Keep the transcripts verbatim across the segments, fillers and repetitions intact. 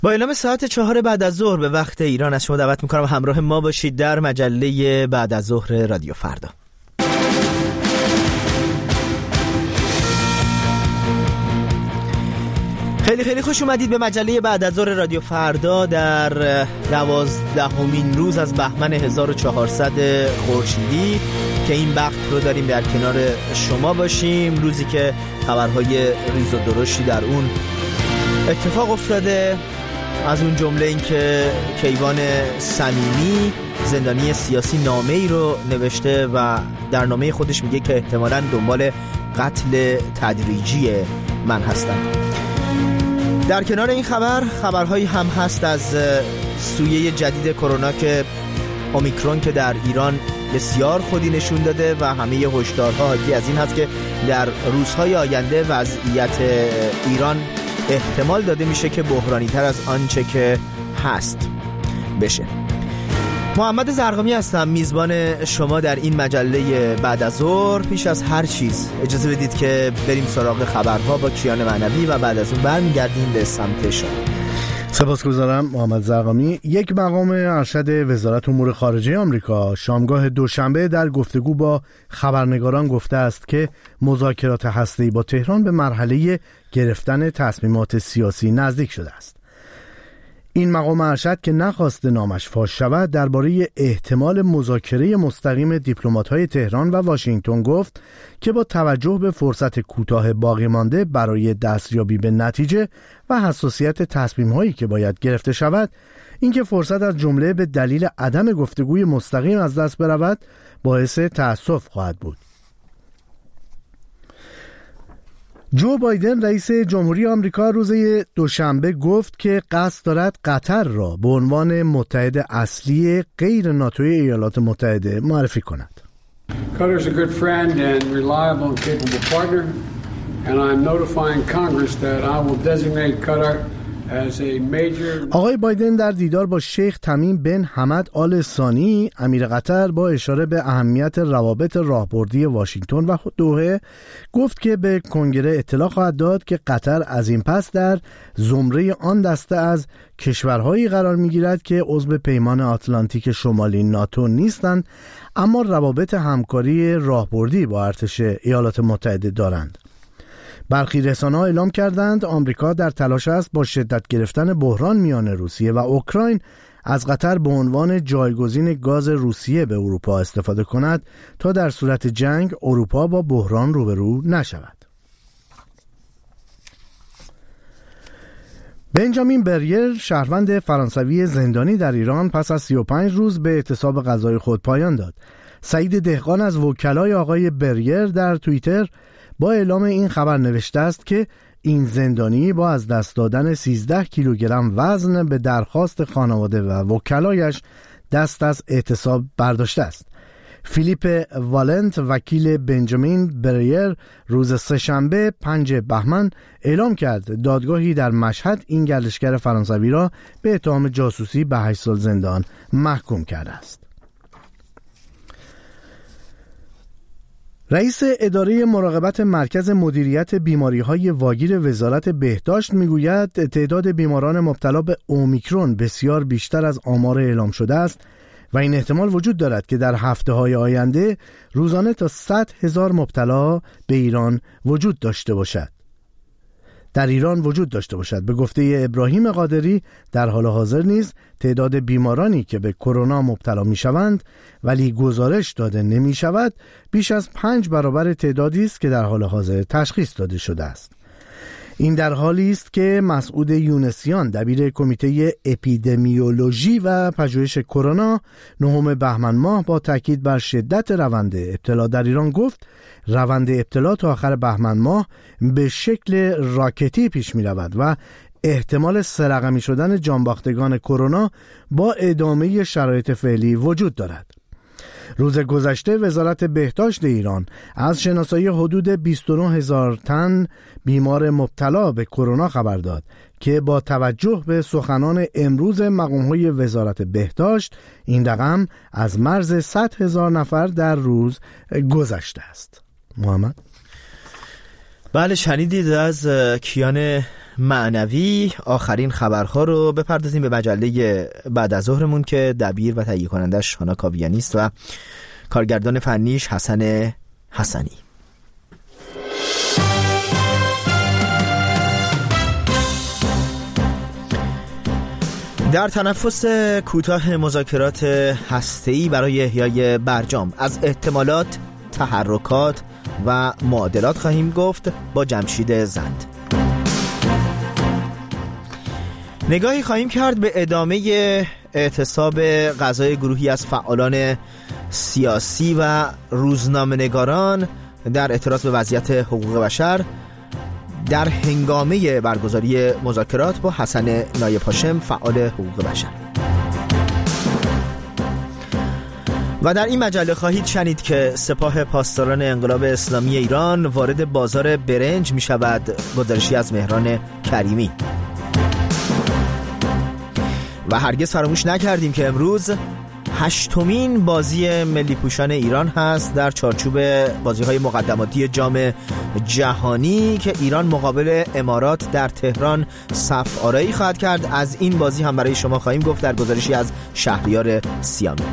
با اعلام ساعت چهار بعد از ظهر به وقت ایران از شما دعوت میکنم همراه ما باشید در مجله بعد از ظهر رادیو فردا. خیلی خیلی خوش اومدید به مجله بعد از ظهر رادیو فردا در دوازدهمین روز از بهمن هزار و چهارصد خورشیدی که این بخت رو داریم در کنار شما باشیم، روزی که خبرهای ریز و درشتی در اون اتفاق افتاده، از اون جمله این که کیوان صمیمی زندانی سیاسی نامه ای رو نوشته و در نامه خودش میگه که احتمالاً دنبال قتل تدریجی من هستم. در کنار این خبر خبرهایی هم هست از سویه جدید کرونا که اومیکرون که در ایران بسیار خودی نشون داده و همه هشدارها حاکی از این هست که در روزهای آینده وضعیت ایران احتمال داده میشه که بحرانی تر از آنچه که هست بشه. محمد زرقامی هستم، میزبان شما در این مجله بعد از ظهر. پیش از هر چیز اجازه بدید که بریم سراغ خبرها با کیان معنوی و بعد از اون برمیگردیم به سمت شما. سپاسگزارم محمد زرقامی. یک مقام ارشد وزارت امور خارجه آمریکا شامگاه دوشنبه در گفتگو با خبرنگاران گفته است که مذاکرات هسته‌ای با تهران به مرحله گرفتن تصمیمات سیاسی نزدیک شده است. این مقام ارشد که نخواست نامش فاش شود درباره احتمال مذاکره مستقیم دیپلمات‌های تهران و واشنگتن گفت که با توجه به فرصت کوتاه باقی مانده برای دستیابی به نتیجه و حساسیت تصمیم‌هایی که باید گرفته شود، اینکه فرصت از جمله به دلیل عدم گفتگوی مستقیم از دست برود باعث تأسف خواهد بود. جو بایدن رئیس جمهوری آمریکا روز دوشنبه گفت که قصد دارد قطر را به عنوان متحد اصلی غیر ناتوی ایالات متحده معرفی کند. Qatar is a good friend and reliable and capable partner, and I'm notifying Congress that I will designate Qatar as a major. آقای بایدن در دیدار با شیخ تمیم بن حمد آل ثانی امیر قطر با اشاره به اهمیت روابط راهبردی واشنگتن و دوحه گفت که به کنگره اطلاع خواهد داد که قطر از این پس در زمره آن دسته از کشورهایی قرار می‌گیرد که عضو پیمان آتلانتیک شمالی ناتو نیستند اما روابط همکاری راهبردی با ارتش ایالات متحده دارند. برخی رسانه‌ها اعلام کردند آمریکا در تلاش است با شدت گرفتن بحران میان روسیه و اوکراین از قطر به عنوان جایگزین گاز روسیه به اروپا استفاده کند تا در صورت جنگ اروپا با بحران روبرو نشود. بنجامین بریر شهروند فرانسوی زندانی در ایران پس از سی و پنج روز به اعتصاب غذای خود پایان داد. سعید دهقان از وکلای آقای بریر در توییتر با اعلام این خبر نوشته است که این زندانی با از دست دادن سیزده کیلوگرم وزن به درخواست خانواده و وکلایش دست از اعتصاب برداشته است. فیلیپ والنت وکیل بنجامین بریر روز سه‌شنبه پنج بهمن اعلام کرد دادگاهی در مشهد این گردشگر فرانسوی را به اتهام جاسوسی به هشت سال زندان محکوم کرده است. رئیس اداره مراقبت مرکز مدیریت بیماری‌های واگیر وزارت بهداشت میگوید تعداد بیماران مبتلا به اومیکرون بسیار بیشتر از آمار اعلام شده است و این احتمال وجود دارد که در هفته‌های آینده روزانه تا صد هزار مبتلا به ایران وجود داشته باشد. در ایران وجود داشته باشد. به گفته ابراهیم قادری در حال حاضر نیز تعداد بیمارانی که به کرونا مبتلا می شوند ولی گزارش داده نمی شود بیش از پنج برابر تعدادی است که در حال حاضر تشخیص داده شده است. این در حالی است که مسعود یونسیان دبیر کمیته اپیدمیولوژی و پژوهش کرونا نهم بهمن ماه با تاکید بر شدت روند ابتلا در ایران گفت روند ابتلا تا آخر بهمن ماه به شکل راکتی پیش می رود و احتمال سرقمی شدن جانباختگان کرونا با ادامه شرایط فعلی وجود دارد. روز گذشته وزارت بهداشت ایران از شناسایی حدود بیست و نه هزار تن بیمار مبتلا به کرونا خبر داد که با توجه به سخنان امروز مقام‌های وزارت بهداشت این رقم از مرز صد هزار نفر در روز گذشته است. محمد بله شنیدید از کیان معنوی. آخرین خبرها رو بپردازیم به مجله بعد از ظهرمون که دبیر و تهیه کنندش هانا کاویانی است و کارگردان فنیش حسن حسنی. در تنفس کوتاه مذاکرات هسته‌ای برای احیای برجام از احتمالات، تحرکات و معادلات خواهیم گفت با جمشید زند. نگاهی خواهیم کرد به ادامه اعتصاب غذای گروهی از فعالان سیاسی و روزنامه‌نگاران در اعتراض به وضعیت حقوق بشر در هنگامه برگزاری مذاکرات با حسن نایب هاشم فعال حقوق بشر. و در این مجله خواهید شنید که سپاه پاسداران انقلاب اسلامی ایران وارد بازار برنج می شود. گزارشی از مهران کریمی. و هرگز فراموش نکردیم که امروز هشتمین بازی ملی پوشان ایران هست در چارچوب بازی‌های مقدماتی جام جهانی که ایران مقابل امارات در تهران صف آرایی خواهد کرد. از این بازی هم برای شما خواهیم گفت در گزارشی از شهریار سیامی.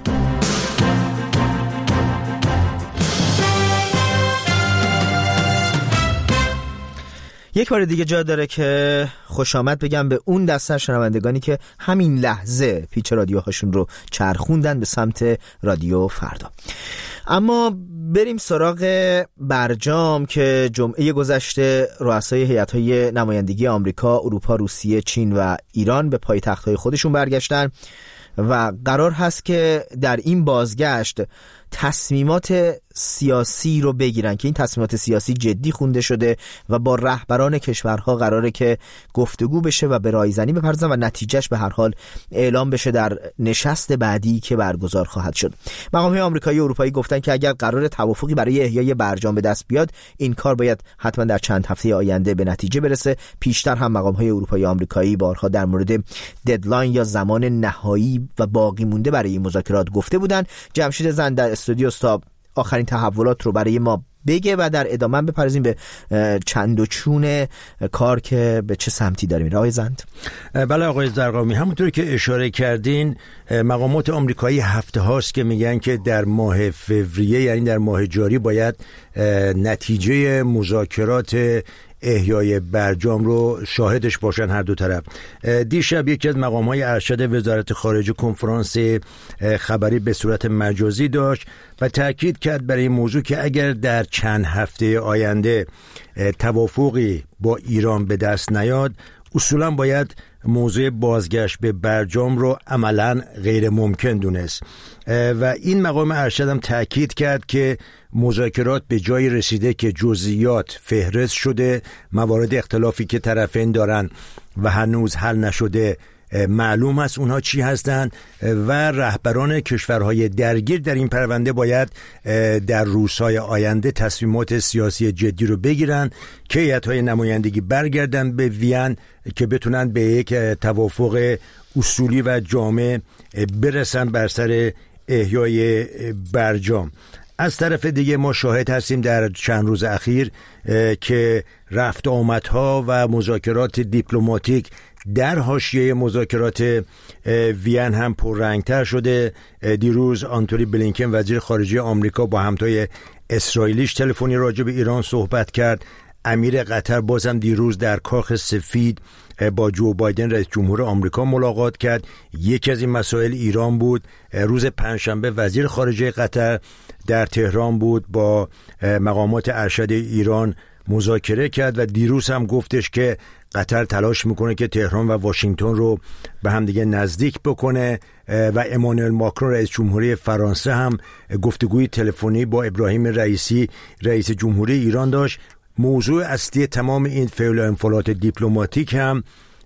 یک بار دیگه جا داره که خوش آمد بگم به اون دسته شنوندگانی که همین لحظه پیچ رادیوهاشون رو چرخوندن به سمت رادیو فردا. اما بریم سراغ برجام که جمعه گذشته رؤسای هیئت‌های نمایندگی آمریکا، اروپا، روسیه، چین و ایران به پایتخت‌های خودشون برگشتن و قرار هست که در این بازگشت تصمیمات سیاسی رو بگیرن که این تصمیمات سیاسی جدی خونده شده و با رهبران کشورها قراره که گفتگو بشه و به رایزنی بپردازن و نتیجهش به هر حال اعلام بشه در نشست بعدی که برگزار خواهد شد. مقام‌های آمریکایی و اروپایی گفتن که اگر قرار توافقی برای احیای برجام به دست بیاد این کار باید حتما در چند هفته آینده به نتیجه برسه. پیشتر هم مقام‌های اروپایی و آمریکایی بارها در مورد ددلاین یا زمان نهایی و باقی مونده برای این مذاکرات گفته بودن. جمشید زند در استودیو استاد آخرین تحولات رو برای ما بگه و در ادامه بپردازیم به چند و چون کار که به چه سمتی داره میره. آقای زند. بله آقای زرقامی، همونطور که اشاره کردین مقامات آمریکایی هفته هاست که میگن که در ماه فوریه یعنی در ماه جاری باید نتیجه مذاکرات احیای برجام رو شاهدش باشن هر دو طرف. دیشب یکی از مقام‌های ارشد وزارت خارجه کنفرانس خبری به صورت مجازی داشت و تاکید کرد برای این موضوع که اگر در چند هفته آینده توافقی با ایران به دست نیاد اصولا باید موضوع بازگشت به برجام رو عملاً غیر ممکن دونست. و این مقام ارشد هم تاکید کرد که مذاکرات به جای رسیده که جزئیات فهرست شده، موارد اختلافی که طرفین دارن و هنوز حل نشده معلوم است اونها چی هستند و رهبران کشورهای درگیر در این پرونده باید در روزهای آینده تصمیمات سیاسی جدی رو بگیرن که هیئت‌های نمایندگی برگردن به وین که بتونن به یک توافق اصولی و جامع برسن بر سر احیای برجام. از طرف دیگه ما شاهد هستیم در چند روز اخیر که رفت آمدها و مذاکرات دیپلماتیک در حاشیه مذاکرات وین هم پررنگتر شده. دیروز آنتونی بلینکن وزیر خارجه آمریکا با همتای اسرائیلیش تلفنی راجع به ایران صحبت کرد. امیر قطر بازم دیروز در کاخ سفید با جو بایدن رئیس جمهور آمریکا ملاقات کرد. یکی از این مسائل ایران بود. روز پنجشنبه وزیر خارجه قطر در تهران بود، با مقامات ارشد ایران مذاکره کرد و دیروز هم گفتش که قطر تلاش میکنه که تهران و واشنگتن رو به هم دیگه نزدیک بکنه و امانوئل ماکرون رئیس جمهوری فرانسه هم گفتگوی تلفنی با ابراهیم رئیسی رئیس جمهوری ایران داشت. موضوع اصلی تمام این فعل و انفعالات دیپلماتیک هم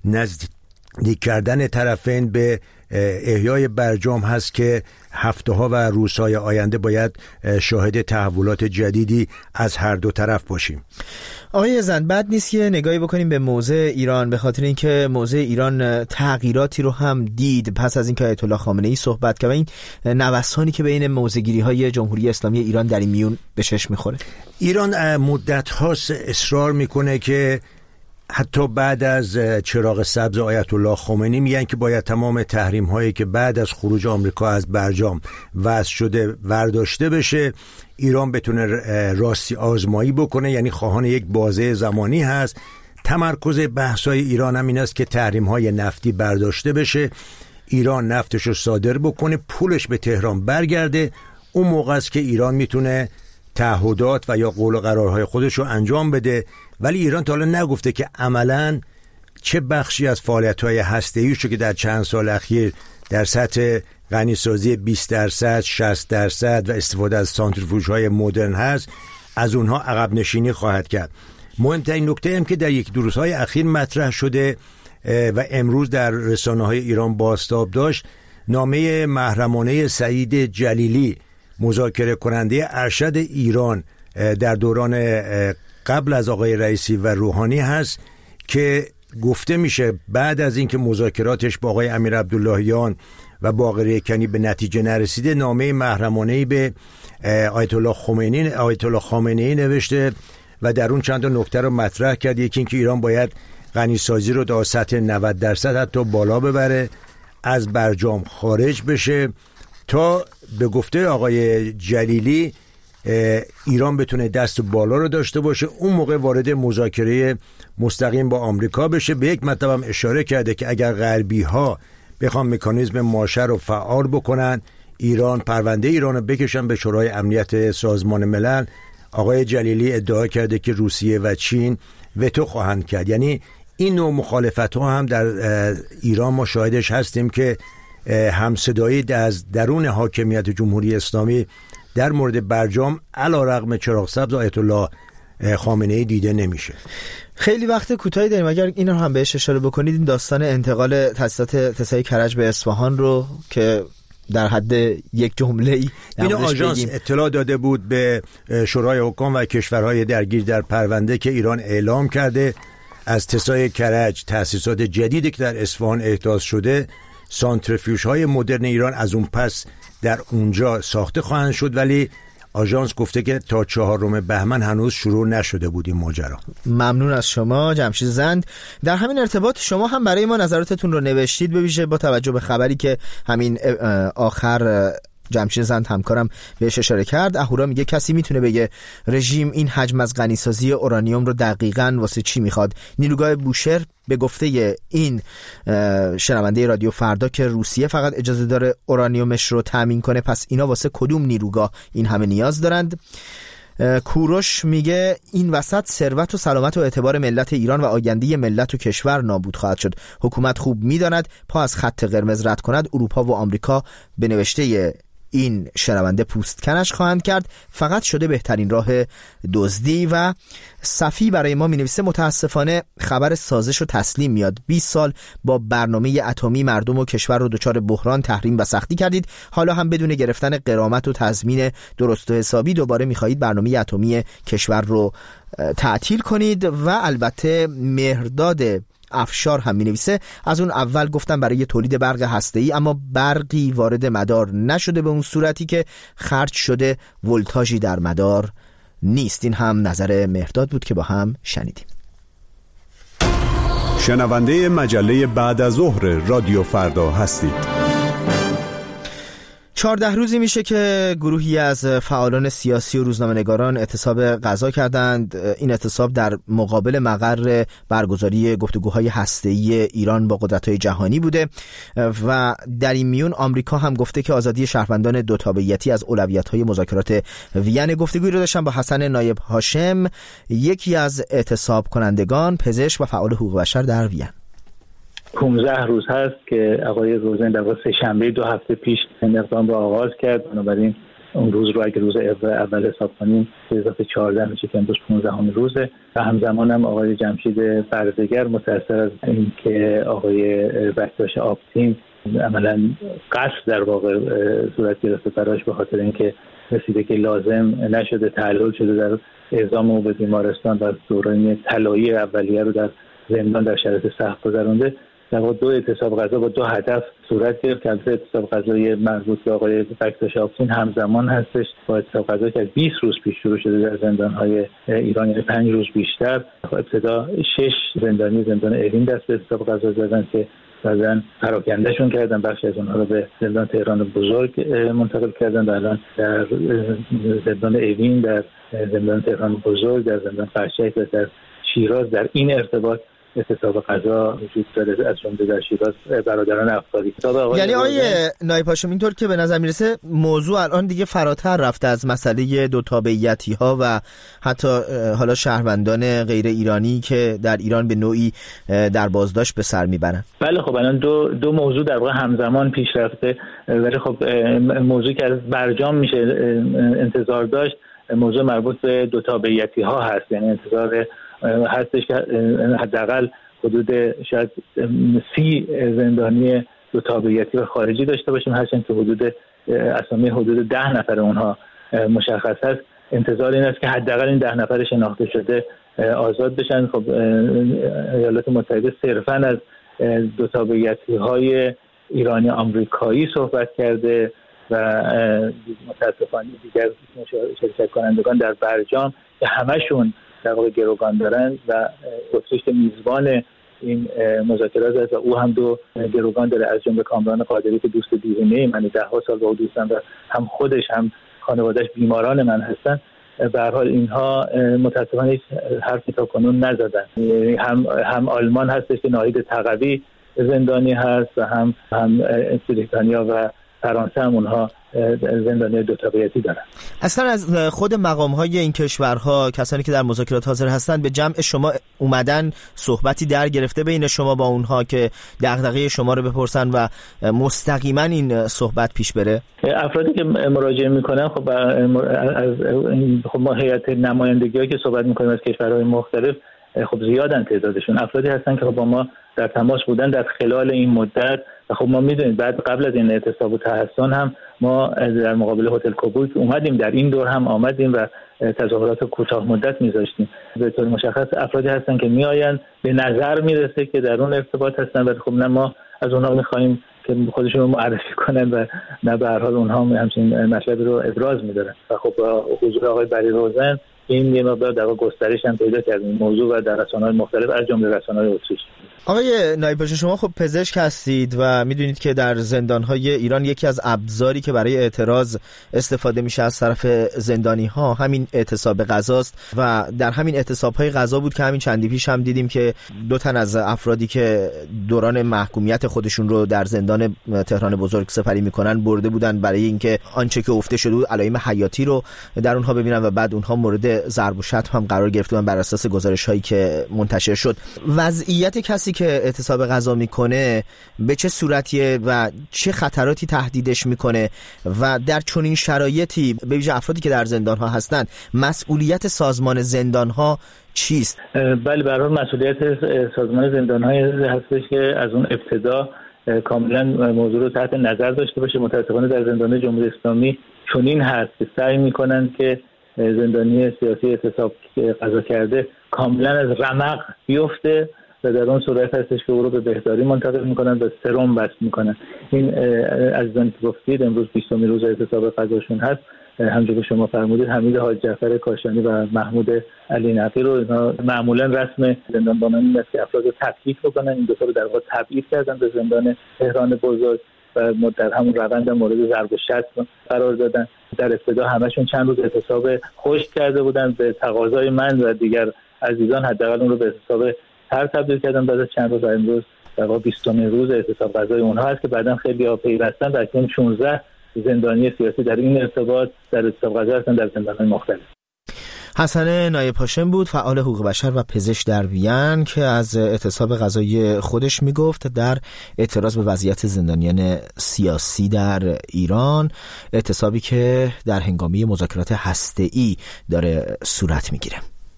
نزدیک کردن طرفین به احیای برجام هست که هفته ها و روزهای آینده باید شاهد تحولات جدیدی از هر دو طرف باشیم. آقای زند، بد نیست که نگاهی بکنیم به موضع ایران، به خاطر اینکه موضع ایران تغییراتی رو هم دید پس از اینکه آیت الله خامنه‌ای صحبت کرد و این نوسانی که بین موضع‌گیری‌های جمهوری اسلامی ایران در این میون به چشم می‌خوره. ایران مدت هاست اصرار میکنه که حتی بعد از چراغ سبز آیت الله خمینی میگن که باید تمام تحریم هایی که بعد از خروج آمریکا از برجام وضع شده برداشته بشه، ایران بتونه راستی آزمایی بکنه، یعنی خواهان یک بازه زمانی هست. تمرکز بحث‌های ایران هم این است که تحریم‌های نفتی برداشته بشه، ایران نفتش رو صادر بکنه، پولش به تهران برگرده. اون موقع است که ایران میتونه تعهدات و یا قول و قرارهای خودش رو انجام بده. ولی ایران تا حالا نگفته که عملاً چه بخشی از فعالیت‌های هسته‌ایش که در چند سال اخیر در سطح غنیسازی بیست درصد، شصت درصد و استفاده از سانتریفوژهای مدرن هست، از اونها عقب نشینی خواهد کرد. مهمترین نکته هم که در یک دو روزهای اخیر مطرح شده و امروز در رسانه‌های ایران بازتاب داشت، نامه محرمانه سعید جلیلی، مذاکره کننده ارشد ایران در دوران قبل از آقای رئیسی و روحانی هست که گفته میشه بعد از اینکه مذاکراتش با آقای امیر عبداللهیان و باقر کنی به نتیجه نرسیده، نامه محرمانه‌ای به آیت الله خمینی آیت الله خامنه‌ای نوشته و در اون چند تا نکته رو مطرح کرد. یکی اینکه ایران باید غنیسازی رو تا سطح نود درصد حتی بالا ببره، از برجام خارج بشه تا به گفته آقای جلیلی ایران بتونه دست بالا رو داشته باشه، اون موقع وارد مذاکره مستقیم با آمریکا بشه. به یک مطلب هم اشاره کرده که اگر غربی ها بخوام مکانیزم ماشه رو فعال بکنن، ایران پرونده ایران رو بکشن به شورای امنیت سازمان ملل. آقای جلیلی ادعا کرده که روسیه و چین وتو خواهند کرد. یعنی این نوع مخالفت ها هم در ایران ما شاهدش هستیم که همصدایی از درون حاکمیت جمهوری اسلامی در مورد برجام علیرغم چراغ سبز آیت الله خامنه‌ای دیده نمیشه. خیلی وقت کوتاهی داریم، اگر این رو هم بهش اشاره بکنید، این داستان انتقال تاسیسات تسعه کرج به اصفهان رو که در حد یک جمله‌ای این آژانس اطلاع داده بود به شورای حکام و کشورهای درگیر در پرونده که ایران اعلام کرده از تسعه کرج تاسیسات جدیدی که در اصفهان احداث شده، سانتریفیوژهای مدرن ایران از اون پس در اونجا ساخته خواهند شد، ولی آژانس گفته که تا چهارم بهمن هنوز شروع نشده بود این ماجرا. ممنون از شما جمشید زند. در همین ارتباط شما هم برای ما نظراتتون رو نوشتید، به ویژه با توجه به خبری که همین آخر جمشید زند همکارم بهش اشاره کرد. اهورا میگه کسی میتونه بگه رژیم این حجم از غنیسازی اورانیوم رو دقیقاً واسه چی میخواد؟ نیروگاه بوشهر به گفته این شنونده رادیو فردا که روسیه فقط اجازه داره اورانیومش رو تامین کنه، پس اینا واسه کدوم نیروگاه این همه نیاز دارند؟ کوروش میگه این وسط ثروت و سلامت و اعتبار ملت ایران و آینده ملت و کشور نابود خواهد شد. حکومت خوب میداند پا از خط قرمز رد کند اروپا و آمریکا به نوشته این شنونده پوست کنش خواهند کرد، فقط شده بهترین راه دزدی. و صفی برای ما می نویسه متاسفانه خبر سازش و تسلیم میاد. بیست سال با برنامه اتمی مردم و کشور رو دچار بحران، تحریم و سختی کردید، حالا هم بدون گرفتن غرامت و تضمین درست و حسابی دوباره می خواهید برنامه اتمی کشور رو تعطیل کنید. و البته مهرداد افشار هم می نویسه از اون اول گفتم برای تولید برق هسته‌ای، اما برقی وارد مدار نشده به اون صورتی که خرج شده، ولتاژی در مدار نیست. این هم نظر مهرداد بود که با هم شنیدیم. شنونده مجله بعد از ظهر رادیو فردا هستید. چهارده روزی میشه که گروهی از فعالان سیاسی و روزنامه‌نگاران اعتصاب غذا کردند. این اعتصاب در مقابل مقر برگزاری گفتگوهای هسته‌ای ایران با قدرت‌های جهانی بوده و در این میون آمریکا هم گفته که آزادی شهروندان دو تابعیتی از اولویت‌های مذاکرات وین. گفتگویی رو داشتم با حسن نایب هاشم، یکی از اعتصاب کنندگان، پزشک و فعال حقوق بشر در وین. پانزده روز هست که آقای روزن در واقع سه شنبه دو هفته پیش این اقدام را آغاز کرد. بنابراین اون روز رو اگه روز اول حساب کنیم به اضافه چهارده میشه که امروز پانزدهم روزه. و همزمان هم آقای جمشید برزگر متأثر از این که آقای بکتاش آبتین عملا قصد در واقع صورت گرفته براش به خاطر اینکه رسیده که لازم نشده، تعلل شده در اعزام او به بیمارستان و دوران طلایی اولیه رو در زندان در شرایط سخت گذرونده. در واقع دو اعتصاب غذا با دو هدف صورت گرفت که اعتصاب غذای مربوط به آقای بکتاش آفرین همزمان هستش با اعتصاب غذا که از بیست روز پیش شروع شده در زندان‌های ایران، یعنی پنج روز بیشتر. ابتدا شش زندانی زندان اوین دست به اعتصاب غذا زدن که بعدن پراکندهشون کردن، بخش از اونها رو به زندان تهران بزرگ منتقل کردن و الان در زندان اوین، در زندان تهران بزرگ، در زندان فرشک و در شیراز در این ارتباط اعتصاب غذا وجود داره، از جمله در شیراز برادران افکاری. یعنی آقای نایب هاشمی اینطور که به نظر میرسه موضوع الان دیگه فراتر رفته از مسئله دو تابعیتی ها و حتی حالا شهروندان غیر ایرانی که در ایران به نوعی در بازداشت به سر میبرن. بله خب الان دو دو موضوع در واقع همزمان پیش رفته، ولی خب موضوعی که از برجام میشه انتظار داشت موضوع مربوط به دو تابعیتی ها هست. یعنی انتظار هستش که حداقل حدود شاید سی زندانی دو تابعیتی و خارجی داشته باشیم، هرچند که حدود اسامی حدود ده نفر اونها مشخص هست. انتظار این است که حداقل این ده نفر شناخته شده آزاد بشن. خب ایالات متحده صرفاً از دو تابعیتی های ایرانی آمریکایی صحبت کرده و متاسفانه دیگر شرکت کنندگان در برجام که همشون در واقع گروگان دارن و اتریش میزبان این مذاکرات است و او هم دو گروگان داره، از جمله کامران قادری که دوست دیرینه من ده ها سال با او دوستم و هم خودش هم خانوادهش بیماران من هستن. به هر حال اینها متاسفانه هیچ حرفی تا کنون نزدن. هم هم آلمان هستش که ناهید تقوی زندانی هست و هم هم بریتانیا و فرانسه هم اونها زندانی دو تابعیتی دارن. اصلا از خود مقام‌های این کشورها کسانی که در مذاکرات حاضر هستند به جمع شما اومدن، صحبتی در گرفته بین شما با اونها که دغدغه شما رو بپرسن و مستقیما این صحبت پیش بره؟ افرادی که مراجعه میکنن خب از خب ما هیئت نمایندگی‌هایی که صحبت میکنیم از کشورهای مختلف خب زیادن تعدادشون، افرادی هستن که با ما در تماس بودن در خلال این مدت. و خب ما میدونید بعد قبل از این اعتصاب و تحسن هم ما در مقابل هتل کوبوک اومدیم، در این دور هم آمدیم و تظاهرات کوتاه مدت میذاشتیم. به طور مشخص افرادی هستن که میآیند به نظر میرسه که در اون ارتباط هستن، ولی خب نه ما از اونها میخوایم که خودشون رو معرفی کنن و نه به هر حال اونها همچین مطلبی رو ابراز میدارن. و خب حضور آقای بری روزن این یه مقدار در گسترش هم پیدا کرد این موضوع و در رسانه‌های مختلف از جمله رسانه‌های اتریش. آقای نایب هاشمی شما خب پزشک هستید و میدونید که در زندان‌های ایران یکی از ابزاری که برای اعتراض استفاده میشه از طرف زندانی‌ها همین اعتصاب غذاست و در همین اعتصاب‌های غذا بود که همین چندی پیش هم دیدیم که دو تن از افرادی که دوران محکومیت خودشون رو در زندان تهران بزرگ سپری میکنن برده بودن برای اینکه آنچه که افته شده بود علائم حیاتی رو در اونها ببینن و بعد اونها مورد ضرب و شتم هم قرار گرفتن بر اساس گزارش‌هایی که منتشر شد. وضعیت کسی که اعتصاب غذا میکنه به چه صورتیه و چه خطراتی تهدیدش میکنه و در چنین شرایطی به ویژه افرادی که در زندان‌ها هستن مسئولیت سازمان زندان‌ها چیست؟ بله به هر حال مسئولیت سازمان زندان‌های هستش که از اون ابتدا کاملا موضوع رو تحت نظر داشته باشه. متأسفانه در زندان جمهوری اسلامی چنین هست که سعی میکنن که زندانی سیاسی اعتصاب غذا کرده کاملا از رمق بیفته و در اون صورت هستش که او رو به بهداری منتقل میکنن و سرم بس میکنن. این عزیزان که گفتید امروز بیستمین روز اعتصاب غذاشون هست. همونجور که شما فرمودید حمید حاج جعفر کاشانی و محمود علی نقی رو اینا معمولا رسم زندانبانان این است که افراد رو تبعید بکنن. این دو تا رو در واقع تبعید کردن به زندان تهران بزرگ و در همون روند مورد ضرب و شتم قرار دادن. در ابتدا همشون چند روز اعتصاب خشک کرده بودن، به تقاضای من و دیگر عزیزان حداقل اون رو به اعتصاب تر تبدیل کردن. بعد از چند روز امروز در واقع بیستمین روز اعتصاب غذای اونها هست که بعداً خیلی ها پیوستن و اکنون شانزده زندانی سیاسی در این ارتباط در اعتصاب غذا هستن در زندان‌های مختلف. حسن نایب هاشم بود، فعال حقوق بشر و پزشک در وین که از اعتصاب غذایی خودش میگفت در اعتراض به وضعیت زندانیان سیاسی در ایران، اعتصابی که در هنگامی مذاکرات هسته‌ای داره صورت میگیره.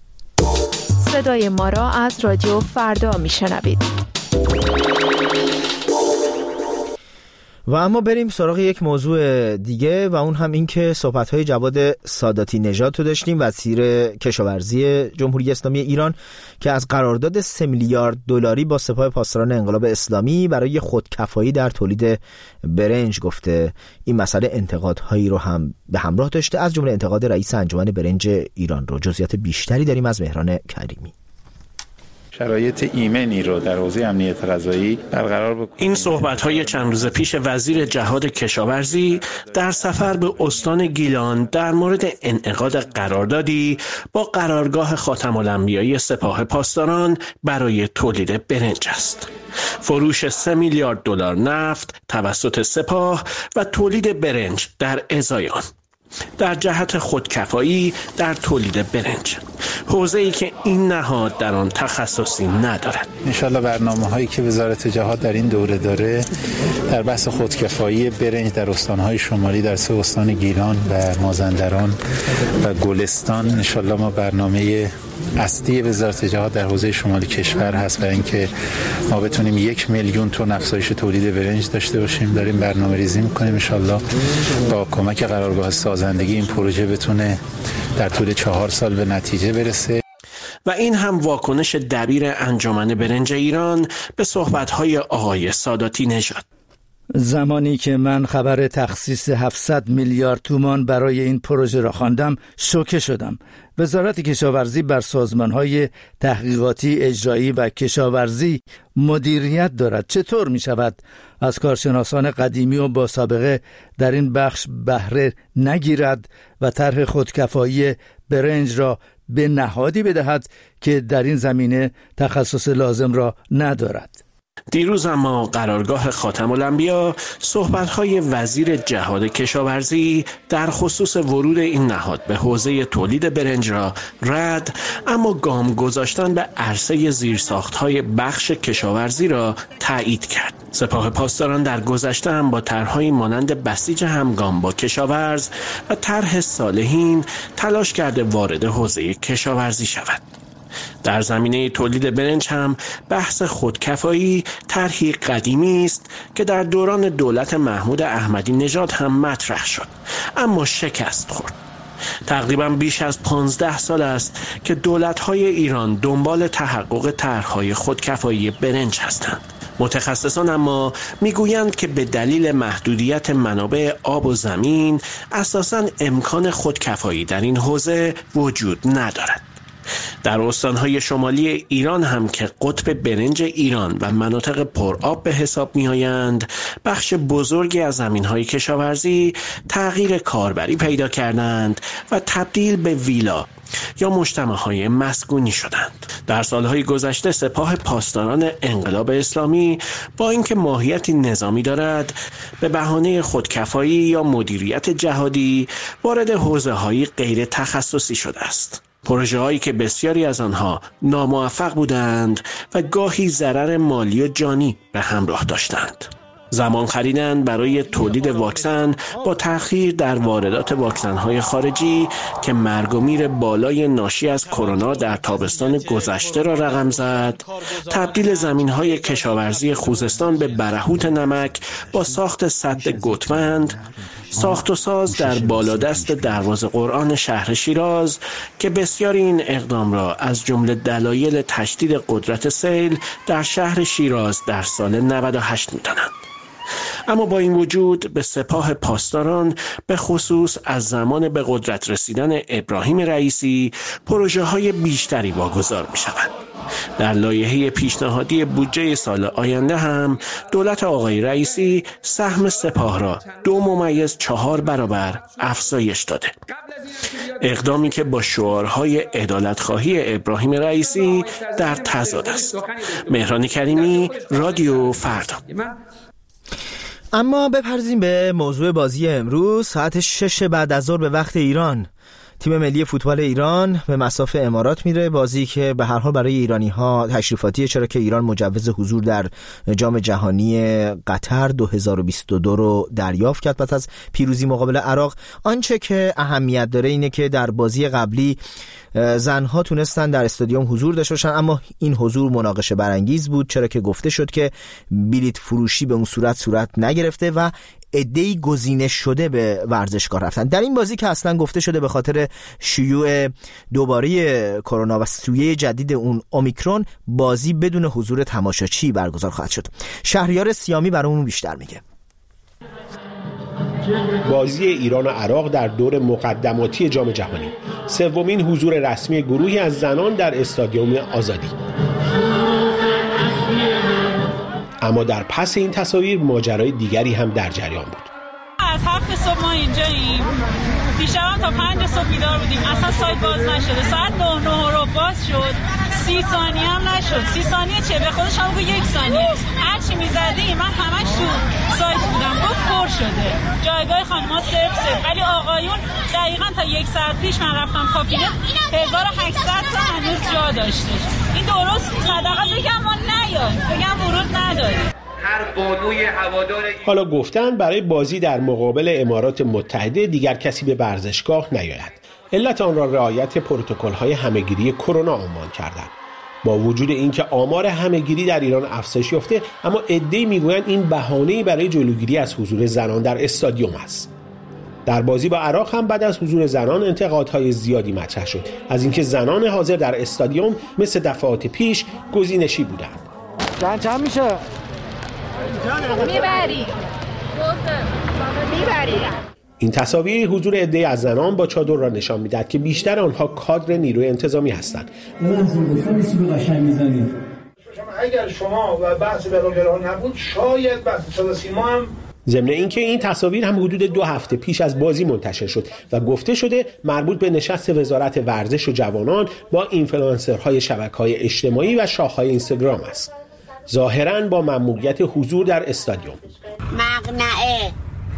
صدای ما را از رادیو فردا میشنوید. و اما بریم سراغ یک موضوع دیگه و اون هم این که صحبت‌های جواد ساداتی نژاد رو داشتیم، وزیر کشاورزی جمهوری اسلامی ایران، که از قرارداد سه میلیارد دلاری با سپاه پاسداران انقلاب اسلامی برای خودکفایی در تولید برنج گفته. این مسئله انتقادهایی رو هم به همراه داشته، از جمله انتقاد رئیس انجمن برنج ایران رو. جزئیات بیشتری داریم از مهران کریمی. شرایط ایمنی رو در حوزه امنیت غذایی برقرار بکنیم. این صحبت‌های چند روز پیش وزیر جهاد کشاورزی در سفر به استان گیلان در مورد انعقاد قراردادی با قرارگاه خاتم الانبیای سپاه پاسداران برای تولید برنج است. فروش سه میلیارد دلار نفت توسط سپاه و تولید برنج در ازای آن در جهت خودکفایی در تولید برنج، حوزه‌ای که این نهاد در آن تخصصی ندارد. انشالله برنامه‌هایی که وزارت جهاد در این دوره داره در بحث خودکفایی برنج در استان‌های شمالی، در سه استان گیلان و مازندران و گلستان، انشالله ما برنامه اصلی وزارت جهاد در حوزه شمال کشور هست و اینکه ما بتونیم یک میلیون تن افزایش تولید برنج داشته باشیم. داریم برنامه ریزی میکنیم انشالله با کمک قرارگاه سازندگی این پروژه بتونه در طول چهار سال به نتیجه برسه. و این هم واکنش دبیر انجمن برنج ایران به صحبت‌های آقای ساداتی نژاد. زمانی که من خبر تخصیص هفتصد میلیارد تومان برای این پروژه را خواندم شوکه شدم. وزارت کشاورزی بر سازمان‌های تحقیقاتی، اجرایی و کشاورزی مدیریت دارد. چطور می شود از کارشناسان قدیمی و با سابقه در این بخش بهره نگیرد و طرح خودکفایی برنج را به نهادی بدهد که در این زمینه تخصص لازم را ندارد؟ دیروز اما قرارگاه خاتم الانبیا صحبت‌های وزیر جهاد کشاورزی در خصوص ورود این نهاد به حوزه تولید برنج را رد، اما گام گذاشتن به عرصه زیرساخت‌های بخش کشاورزی را تایید کرد. سپاه پاسداران در گذشته هم با طرح‌های مانند بسیج همگام با کشاورز و طرح صالحین تلاش کرده وارد حوزه کشاورزی شود. در زمینه تولید برنج هم بحث خودکفایی طرحی قدیمی است که در دوران دولت محمود احمدی نژاد هم مطرح شد، اما شکست خورد. تقریبا بیش از پانزده سال است که دولت‌های ایران دنبال تحقق طرح‌های خودکفایی برنج هستند. متخصصان اما میگویند که به دلیل محدودیت منابع آب و زمین اساساً امکان خودکفایی در این حوزه وجود ندارد. در استانهای شمالی ایران هم که قطب برنج ایران و مناطق پرآب به حساب می آیند، بخش بزرگی از زمینهای کشاورزی تغییر کاربری پیدا کردند و تبدیل به ویلا یا مجتمع‌های مسکونی شدند. در سالهای گذشته سپاه پاسداران انقلاب اسلامی با اینکه ماهیتی نظامی دارد، به بهانه خودکفایی یا مدیریت جهادی وارد حوزه‌های غیر تخصصی شده است. پروژه هایی که بسیاری از آنها ناموفق بودند و گاهی ضرر مالی و جانی به همراه داشتند. زمان خریدن برای تولید واکسن با تأخیر در واردات واکسن های خارجی که مرگ و میر بالای ناشی از کرونا در تابستان گذشته را رقم زد، تبدیل زمین های کشاورزی خوزستان به برهوت نمک با ساخت سد گوتمند، ساخت و ساز در بالادست دروازه قرآن شهر شیراز که بسیاری این اقدام را از جمله دلایل تشدید قدرت سیل در شهر شیراز در سال نود و هشت می‌دانند. اما با این وجود به سپاه پاسداران به خصوص از زمان به قدرت رسیدن ابراهیم رئیسی پروژه های بیشتری واگذار می شود. در لایحه پیشنهادی بودجه سال آینده هم دولت آقای رئیسی سهم سپاه را دو ممیز چهار برابر افزایش داده. اقدامی که با شعارهای عدالتخواهی ابراهیم رئیسی در تضاد است. مهران کریمی، رادیو فردا. اما بپردازیم به موضوع بازی امروز. ساعت شش بعد از ظهر به وقت ایران تیم ملی فوتبال ایران به مصاف امارات میره، بازی که به هر حال برای ایرانی ها تشریفاتیه، چرا که ایران مجوز حضور در جام جهانی قطر دو هزار و بیست و دو رو دریافت کرد پس از پیروزی مقابل عراق. آنچه که اهمیت داره اینه که در بازی قبلی زنها تونستن در استادیوم حضور داشته باشن، اما این حضور مناقشه برانگیز بود، چرا که گفته شد که بلیط فروشی به اون صورت صورت نگرفته و عده‌ای گزینش شده به ورزشگاه رفتن. در این بازی که اصلا گفته شده به خاطر شیوع دوباره کرونا و سویه جدید اون اومیکرون بازی بدون حضور تماشاچی برگزار خواهد شد. شهریار سیامی برامون بیشتر میگه. بازی ایران و عراق در دور مقدماتی جام جهانی، سومین حضور رسمی گروهی از زنان در استادیوم آزادی. اما در پس این تصاویر ماجرای دیگری هم در جریان بود. از هفت صبح ما اینجاییم، دیشب تا پنج صبح بیدار بودیم، اصلا سایت باز نشده، ساعت نه نه رو باز شد، سی ثانیه هم نشد. سی ثانیه چه؟ به خودش هم بگو یک ثانیه. هرچی میزدیم من همش تو سایت بودم، گفت پر شده، جایگاه خانم‌ها صرف صرف، ولی آقایون دقیقاً تا یک ساعت پیش من رفتم کابینه هزار و هشتصد تا هنوز جا داشتش. این درست صدقه بگم ما نیاد، بگم ورود نداریم. هر بانوی هوادار حالا گفتن برای بازی در مقابل امارات متحده دیگر کسی به ورزشگاه نیاید. علت آن را رعایت پروتکل‌های همه‌گیری کرونا عنوان کردند. با وجود اینکه آمار همه‌گیری در ایران افزایش یافته، اما عده‌ای میگویند این بهانه‌ای برای جلوگیری از حضور زنان در استادیوم است. در بازی با عراق هم بعد از حضور زنان انتقادهای زیادی مطرح شد از اینکه زنان حاضر در استادیوم مثل دفعات پیش گزینشی بودند. چند چند میشه؟ میبری میبری این تصاویر حضور عده‌ای از زنان با چادر را نشان می‌دهد که بیشتر آنها کادر نیروی انتظامی هستند. اگر شما و بحث بلاگران نبود شاید بحث صدا سیما هم. ضمن اینکه این تصاویر هم حدود دو هفته پیش از بازی منتشر شد و گفته شده مربوط به نشست وزارت ورزش و جوانان با اینفلوئنسرهای شبکه‌های اجتماعی و شاخه‌های اینستاگرام است. ظاهراً با ممنوعیت حضور در استادیوم. مقنعه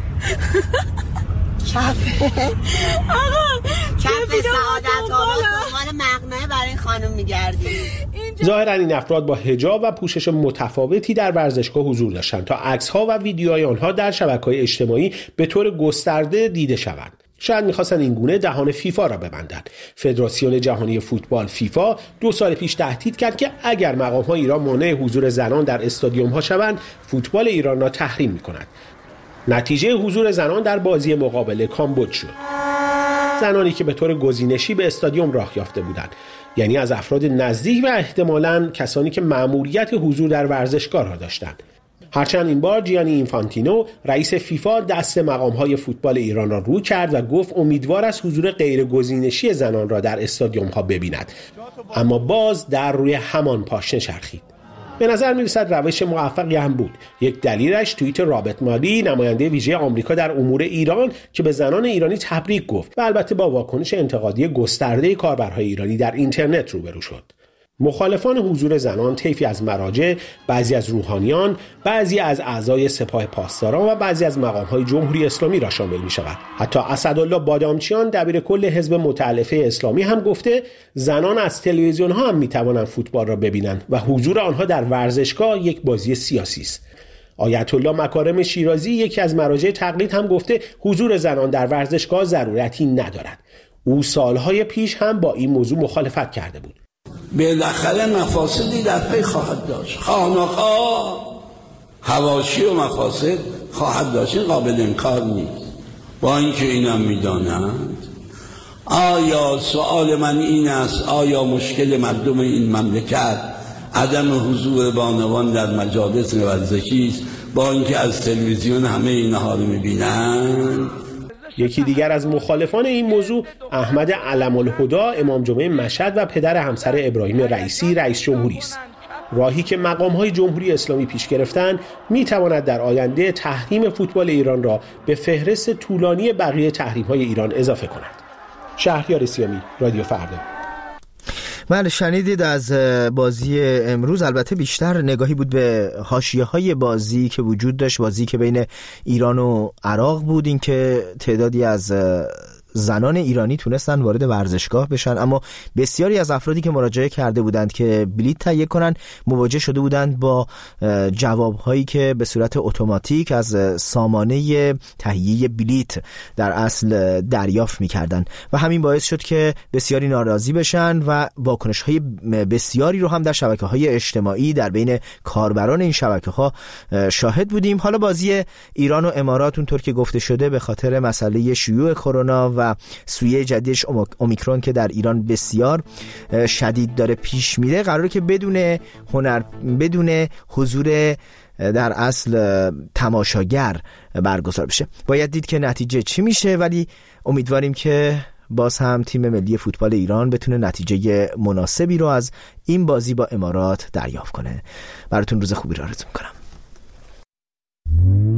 کف آقا کف سعادت آباد دنبال مقنعه برای این خانم میگردیم. ظاهراً این افراد با حجاب و پوشش متفاوتی در ورزشگاه حضور داشتند تا عکس‌ها و ویدیوهای آنها در شبکه‌های اجتماعی به طور گسترده دیده شوند. شاید می‌خواستن این گونه دهان فیفا را ببندند. فدراسیون جهانی فوتبال فیفا دو سال پیش تهدید کرد که اگر مقام‌های ایران مانع حضور زنان در استادیوم‌ها شوند، فوتبال ایران را تحریم می‌کند. نتیجه حضور زنان در بازی مقابل کامبوج شد. زنانی که به طور گزینشی به استادیوم راه یافته بودند، یعنی از افراد نزدیک و احتمالاً کسانی که مأموریت حضور در ورزشگاه را داشتند. هرچند این بار جیانی اینفانتینو رئیس فیفا دست مقام‌های فوتبال ایران را رو کرد و گفت امیدوار است حضور غیر گزینشی زنان را در استادیوم‌ها ببیند، اما باز در روی همان پاشنه چرخید. به نظر می‌رسد روش موفقی هم بود. یک دلیلش توییت رابرت مالی، نماینده ویژه آمریکا در امور ایران، که به زنان ایرانی تبریک گفت و البته با واکنش انتقادی گسترده کاربرهای ایرانی در اینترنت روبرو شد. مخالفان حضور زنان طیفی از مراجع، بعضی از روحانیان، بعضی از اعضای سپاه پاسداران و بعضی از مقام‌های جمهوری اسلامی را شامل می‌شود. حتی اسدالله بادامچیان دبیر کل حزب متألفه اسلامی هم گفته زنان از تلویزیون‌ها هم می‌توانند فوتبال را ببینند و حضور آنها در ورزشگاه یک بازی سیاسی است. آیت الله مکارم شیرازی، یکی از مراجع تقلید، هم گفته حضور زنان در ورزشگاه ضرورتی ندارد. او سالهای پیش هم با این موضوع مخالفت کرده بود. بالاخره مفاسدی در پی خواهد داشت. خانه‌ها حواشی و مفاسد خواهد داشت، این قابل انکار نیست. با اینکه اینم میدانند، آیا سوال من این است، آیا مشکل مردم این مملکت عدم حضور بانوان در مجالس ورزشی است با اینکه از تلویزیون همه اینها رو میبینند؟ یکی دیگر از مخالفان این موضوع احمد علم الهدی، امام جمعه مشهد و پدر همسر ابراهیم رئیسی، رئیس جمهوری است. راهی که مقام‌های جمهوری اسلامی پیش گرفتن میتواند در آینده تحریم فوتبال ایران را به فهرست طولانی بقیه تحریم‌های ایران اضافه کند. شهریار سیامی، رادیو فردا. بله، شنیدید از بازی امروز. البته بیشتر نگاهی بود به حاشیه‌های بازی که وجود داشت، بازی که بین ایران و عراق بود، این که تعدادی از زنان ایرانی تونستن وارد ورزشگاه بشن، اما بسیاری از افرادی که مراجعه کرده بودند که بلیت تهیه کنن مواجه شده بودند با جوابهایی که به صورت اتوماتیک از سامانه تهیه بلیت در اصل دریافت می‌کردند و همین باعث شد که بسیاری ناراضی بشن و واکنش‌های بسیاری رو هم در شبکه‌های اجتماعی در بین کاربران این شبکه‌ها شاهد بودیم. حالا بازی ایران و امارات اونطور که گفته شده به خاطر مسئله شیوع کرونا و سویه جدیدش اومیکرون که در ایران بسیار شدید داره پیش میره قراره که بدون هنر بدون حضور در اصل تماشاگر برگزار بشه. باید دید که نتیجه چی میشه، ولی امیدواریم که باز هم تیم ملی فوتبال ایران بتونه نتیجه مناسبی رو از این بازی با امارات دریافت کنه. براتون روز خوبی رو آرزو میکنم.